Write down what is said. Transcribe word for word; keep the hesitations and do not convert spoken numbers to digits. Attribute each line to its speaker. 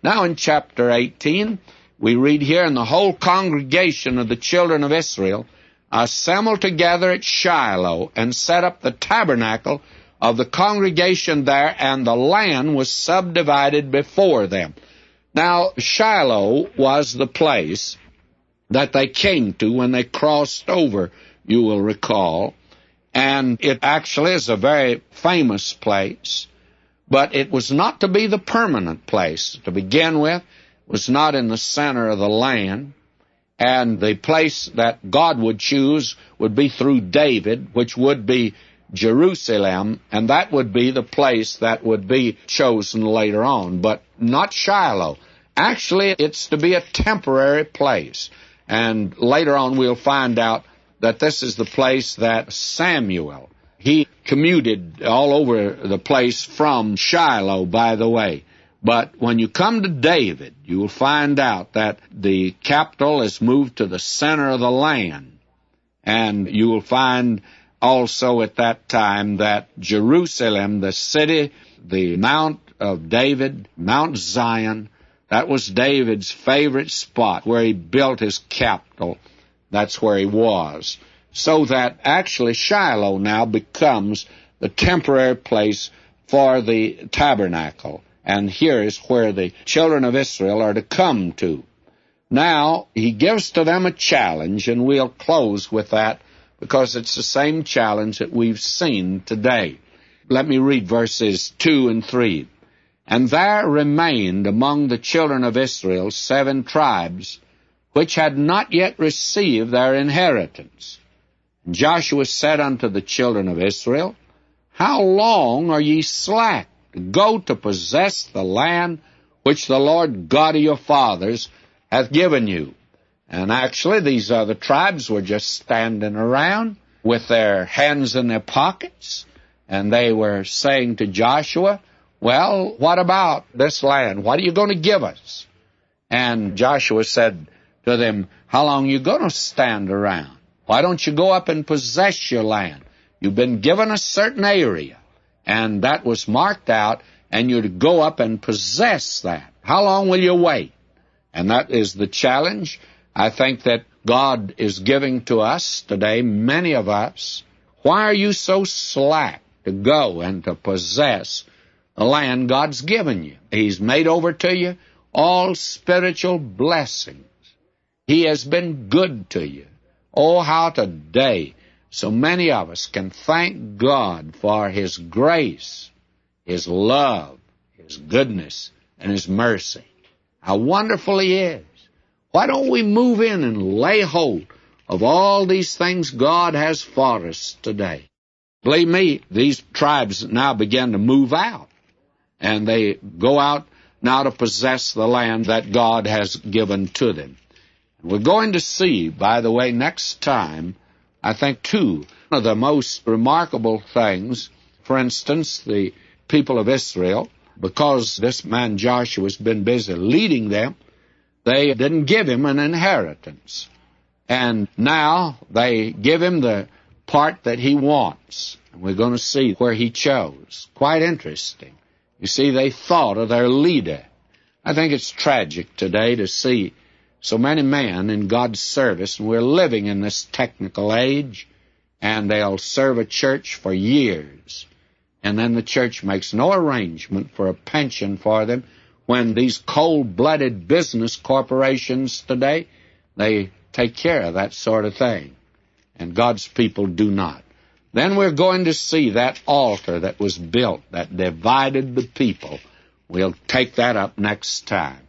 Speaker 1: Now in chapter eighteen, we read here, "And the whole congregation of the children of Israel assembled together at Shiloh, and set up the tabernacle of the congregation there, and the land was subdivided before them." Now, Shiloh was the place that they came to when they crossed over, you will recall. And it actually is a very famous place, but it was not to be the permanent place. To begin with, it was not in the center of the land. And the place that God would choose would be through David, which would be Jerusalem, and that would be the place that would be chosen later on, but not Shiloh. Actually, it's to be a temporary place. And later on we'll find out that this is the place that Samuel, he commuted all over the place from Shiloh, by the way. But when you come to David, you will find out that the capital is moved to the center of the land. And you will find also at that time that Jerusalem, the city, the Mount of David, Mount Zion, that was David's favorite spot where he built his capital. That's where he was. So that actually Shiloh now becomes the temporary place for the tabernacle. And here is where the children of Israel are to come to. Now, he gives to them a challenge, and we'll close with that because it's the same challenge that we've seen today. Let me read verses two and three. "And there remained among the children of Israel seven tribes, which had not yet received their inheritance. And Joshua said unto the children of Israel, How long are ye slack to go to possess the land which the Lord God of your fathers hath given you?" And actually, these other tribes were just standing around with their hands in their pockets, and they were saying to Joshua, "Well, what about this land? What are you going to give us?" And Joshua said to them, "How long are you going to stand around? Why don't you go up and possess your land? You've been given a certain area, and that was marked out, and you're to go up and possess that. How long will you wait?" And that is the challenge I think that God is giving to us today, many of us. Why are you so slack to go and to possess the land God's given you? He's made over to you all spiritual blessings. He has been good to you. Oh, how today so many of us can thank God for His grace, His love, His goodness, and His mercy. How wonderful He is. Why don't we move in and lay hold of all these things God has for us today? Believe me, these tribes now begin to move out, and they go out now to possess the land that God has given to them. We're going to see, by the way, next time, I think, two of the most remarkable things. For instance, the people of Israel, because this man Joshua has been busy leading them, they didn't give him an inheritance. And now they give him the part that he wants. And we're going to see where he chose. Quite interesting. You see, they thought of their leader. I think it's tragic today to see so many men in God's service, and we're living in this technical age, and they'll serve a church for years, and then the church makes no arrangement for a pension for them, when these cold-blooded business corporations today, they take care of that sort of thing, and God's people do not. Then we're going to see that altar that was built, that divided the people. We'll take that up next time.